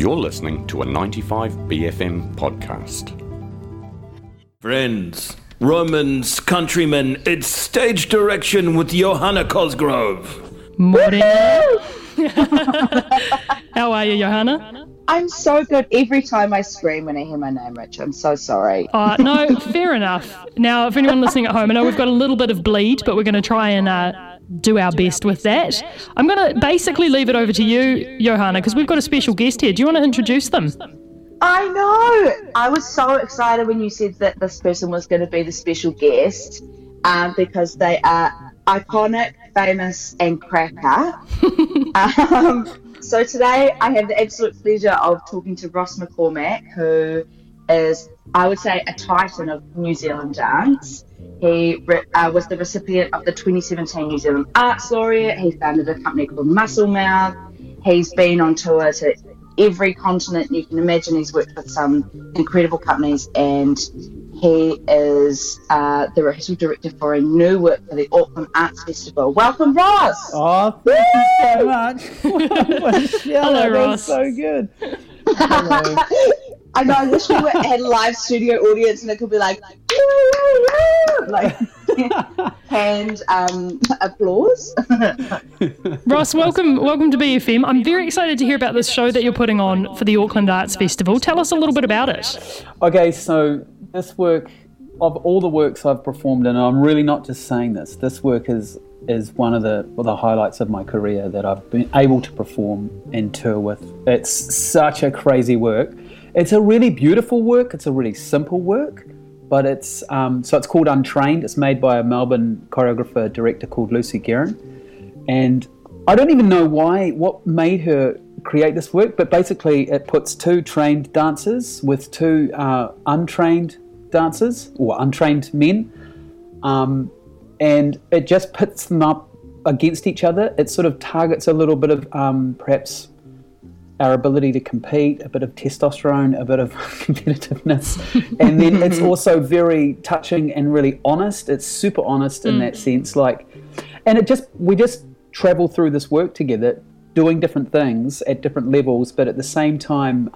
You're listening to a 95BFM podcast. Friends, Romans, countrymen, it's stage direction with Johanna Cosgrove. Morena. How are you, Johanna? I'm so good. Every time I scream when I hear my name, Rich, I'm so sorry. No, fair enough. Now, if anyone listening at home, I know we've got a little bit of bleed, but we're going to try and do our best with that. I'm going to basically leave it over to you, Johanna, because we've got a special guest here. Do you want to introduce them? I know. I was so excited when you said that this person was going to be the special guest because they are iconic, famous, and cracker. So today I have the absolute pleasure of talking to Ross McCormack, who is, I would say, a titan of New Zealand dance. He was the recipient of the 2017 New Zealand Arts Laureate. He founded a company called Muscle Mouth. He's been on tour to every continent you can imagine. He's worked with some incredible companies, and he is the rehearsal director for a new work for the Auckland Arts Festival. Welcome, Ross! Oh, thank you so much. Hello, Ross. That's so good. I know, I wish we had a live studio audience and it could be like hand applause. Ross, welcome to BFM. I'm very excited to hear about this show that you're putting on for the Auckland Arts Festival. Tell us a little bit about it. Okay, so this work, of all the works I've performed, and I'm really not just saying this work is one of the highlights of my career that I've been able to perform and tour with. It's such a crazy work. It's a really beautiful work. It's a really simple work, but it's so it's called Untrained. It's made by a Melbourne choreographer director called Lucy Guerin, and I don't even know what made her create this work, but basically it puts two trained dancers with two untrained dancers or untrained men, and it just pits them up against each other. It sort of targets a little bit of perhaps our ability to compete, a bit of testosterone, a bit of competitiveness, and then it's also very touching and really honest. It's super honest in that sense, and we just travel through this work together, doing different things at different levels, but at the same time,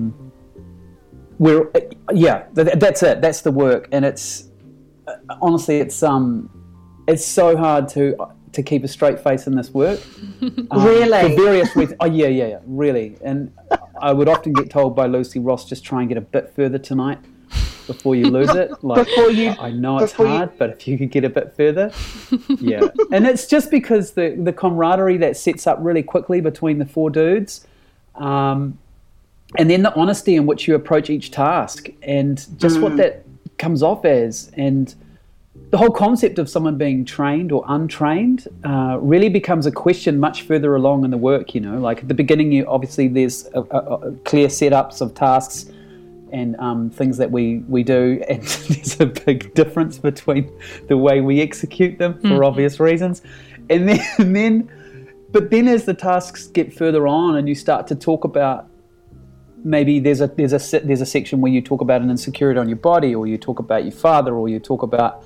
that's it. That's the work, and it's honestly, it's so hard to keep a straight face in this work. Really? For various reasons. Oh, yeah, really. And I would often get told by Lucy, Ross, just try and get a bit further tonight before you lose it. I know it's hard, but if you could get a bit further. Yeah. And it's just because the camaraderie that sets up really quickly between the four dudes, and then the honesty in which you approach each task, and just what that comes off as, and the whole concept of someone being trained or untrained really becomes a question much further along in the work, Like at the beginning, there's a clear setups of tasks and things that we do, and there's a big difference between the way we execute them for obvious reasons. And then as the tasks get further on and you start to talk about, maybe there's a section where you talk about an insecurity on your body, or you talk about your father, or you talk about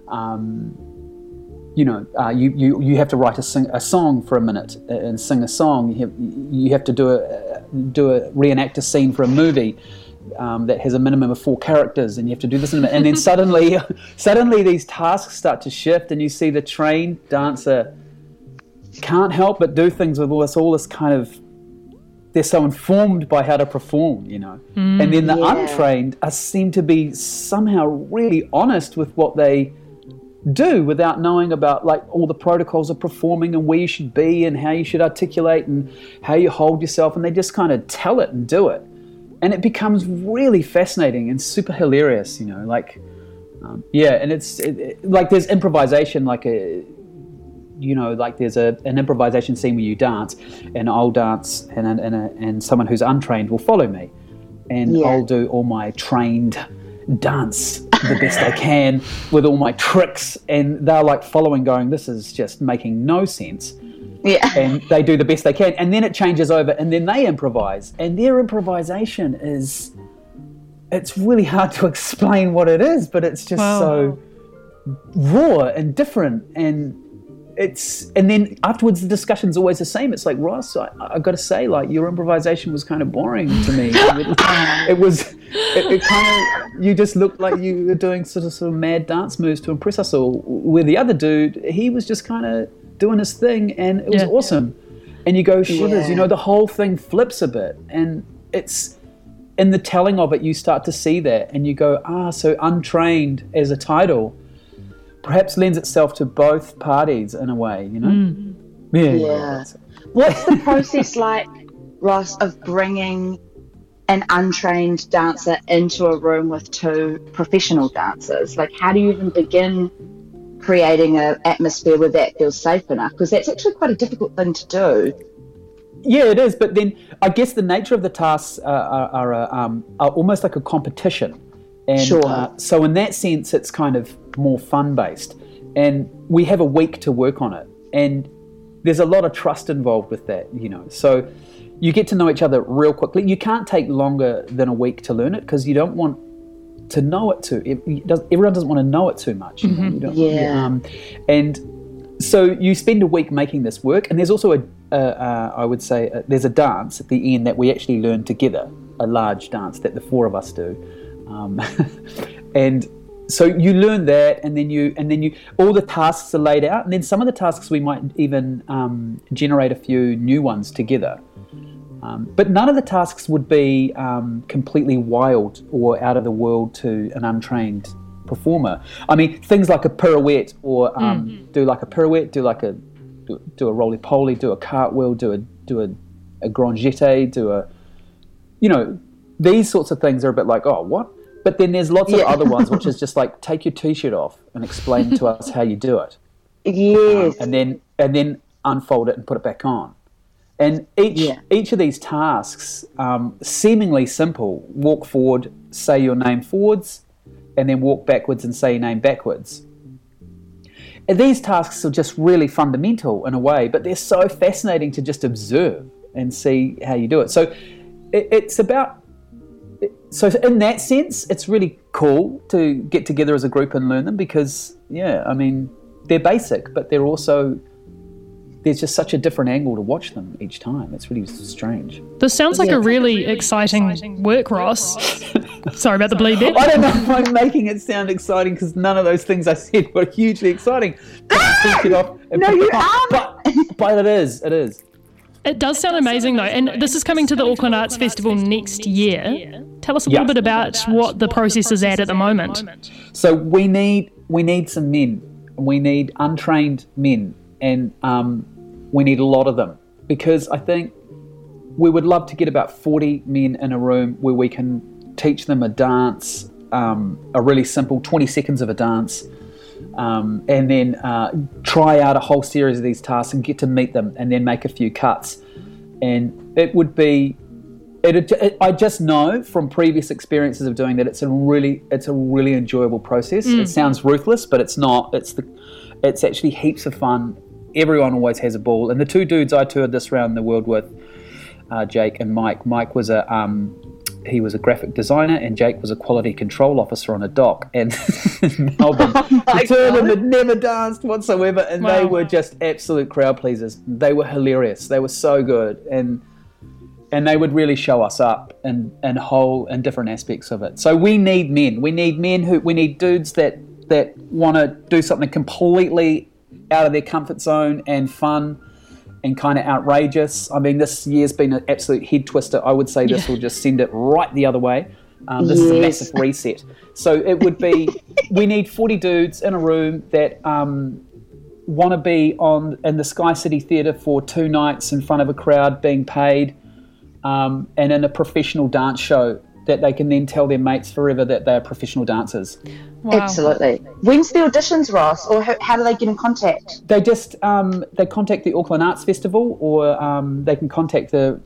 you have to write a song for a minute and sing a song. You have to reenact a scene for a movie that has a minimum of 4 characters, and you have to do this and then suddenly these tasks start to shift, and you see the trained dancer can't help but do things with all this kind of, they're so informed by how to perform, and then the untrained seem to be somehow really honest with what they do without knowing about all the protocols of performing and where you should be and how you should articulate and how you hold yourself, and they just kind of tell it and do it, and it becomes really fascinating and super hilarious, and it's there's improvisation, there's an improvisation scene where you dance, and I'll dance, and someone who's untrained will follow me, and I'll do all my trained dance the best I can with all my tricks, and they're following, going, this is just making no sense. Yeah. And they do the best they can, and then it changes over, and then they improvise, and their improvisation it's really hard to explain what it is, but it's just so raw and different, and and then afterwards the discussion's always the same. It's like, Ross, I got to say, like, your improvisation was kind of boring to me. It kind of, you just looked like you were doing sort of mad dance moves to impress us all, where the other dude, he was just kind of doing his thing, and it was awesome. And you go, shivers, the whole thing flips a bit, and it's in the telling of it, you start to see that, and you go, so Untrained as a title perhaps lends itself to both parties in a way, Yeah. What's the process like, Ross, of bringing an untrained dancer into a room with two professional dancers? Like, how do you even begin creating an atmosphere where that feels safe enough? Because that's actually quite a difficult thing to do. Yeah, it is. But then I guess the nature of the tasks are almost like a competition. And so in that sense, it's kind of more fun-based. And we have a week to work on it. And there's a lot of trust involved with that, So you get to know each other real quickly. You can't take longer than a week to learn it because you don't want to know it everyone doesn't want to know it too much. And so you spend a week making this work. And there's also I would say, there's a dance at the end that we actually learn together, a large dance that the four of us do. And so you learn that, and then you all the tasks are laid out, and then some of the tasks we might even generate a few new ones together. But none of the tasks would be completely wild or out of the world to an untrained performer. I mean, things like a pirouette, or do like a pirouette, do a roly-poly, do a cartwheel, do a grand jeté, these sorts of things are a bit like, oh, what? But then there's lots of other ones, which is just like, take your T-shirt off and explain to us how you do it. Yes. And then unfold it and put it back on. And each of these tasks, seemingly simple, walk forward, say your name forwards, and then walk backwards and say your name backwards. And these tasks are just really fundamental in a way, but they're so fascinating to just observe and see how you do it. So it's about... So in that sense, it's really cool to get together as a group and learn them because, they're basic, but they're also... There's just such a different angle to watch them each time. It's really strange. This sounds like a really exciting work, Ross. Sorry about the bleed there. I don't know if I'm making it sound exciting because none of those things I said were hugely exciting. No, you aren't. But it is. It is. It does sound amazing, though. And this is coming to the Auckland Arts Festival next year. Tell us a little bit about what the process is at the moment. So we need some men. We need untrained men, and we need a lot of them, because I think we would love to get about 40 men in a room where we can teach them a dance, a really simple 20 seconds of a dance, and then try out a whole series of these tasks and get to meet them and then make a few cuts. And it would be, I just know from previous experiences of doing that, it's a really enjoyable process. It sounds ruthless, but it's not. It's actually heaps of fun. Everyone always has a ball. And the two dudes I toured this round the world with, Jake and Mike. Mike was he was a graphic designer, and Jake was a quality control officer on a dock. And in Melbourne, the two of them had never danced whatsoever, and they were just absolute crowd pleasers. They were hilarious. They were so good, and they would really show us up in different aspects of it. So we need men. We need dudes that want to do something completely out of their comfort zone and fun and kind of outrageous. I mean, this year's been an absolute head twister. I would say this will just send it right the other way. This is a massive reset. So it would be, we need 40 dudes in a room that want to be in the Sky City Theatre for 2 nights in front of a crowd being paid, and in a professional dance show that they can then tell their mates forever that they're professional dancers. Wow. Absolutely. When's the auditions, Ross, or how do they get in contact? They just they contact the Auckland Arts Festival, or they can contact the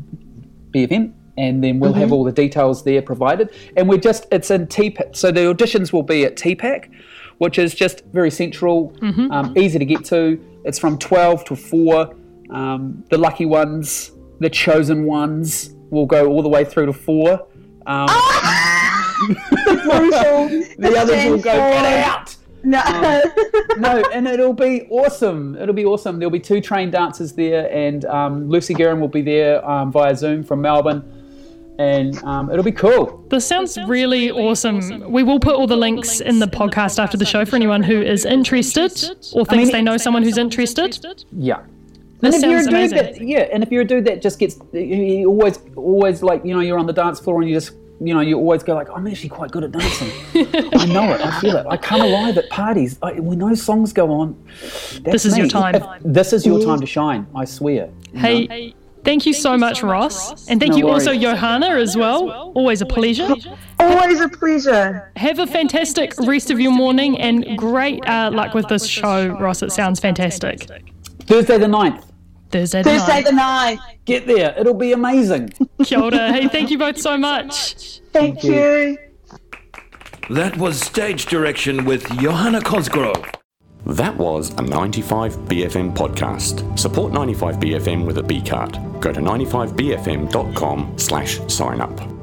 BFM, and then we'll have all the details there provided. And it's in TPAC, so the auditions will be at TPAC, which is just very central, easy to get to. It's from 12 to 4. The lucky ones, the chosen ones, will go all the way through to 4. The others will go, get out! No. No, and it'll be awesome. It'll be awesome. There'll be 2 trained dancers there, and Lucy Guerin will be there via Zoom from Melbourne. And it'll be cool. This sounds really awesome. We will put all the links in the podcast after the show for anyone who is interested or thinks they know someone who's interested. Yeah. This sounds amazing. And if you're a dude that just gets, you always like, you're on the dance floor and you just, you always go like, I'm actually quite good at dancing. I know it. I feel it. I come alive at parties. When those songs go on, this is your time. This is your time to shine. I swear. Hey. Thank you so much, Ross. And thank you also, Johanna, as well. Always a pleasure. Always a pleasure. Have a fantastic rest of your morning and great luck with this show, Ross. It sounds fantastic. Thursday the 9th. Thursday the 9th. Get there. It'll be amazing. Kia ora. Hey, thank you both so much. Thank you. That was Stage Direction with Johanna Cosgrove. That was a 95BFM podcast. Support 95BFM with a B card. Go to 95bfm.com/sign up.